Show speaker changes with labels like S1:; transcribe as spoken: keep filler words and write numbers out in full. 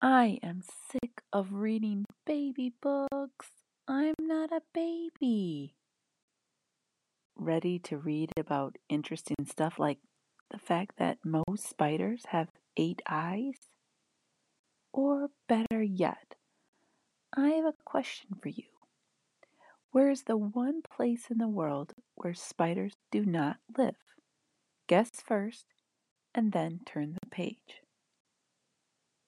S1: I am sick of reading baby books. I'm not a baby. Ready to read about interesting stuff like the fact that most spiders have eight eyes? Or better yet, I have a question for you. Where is the one place in the world where spiders do not live? Guess first and then turn the page.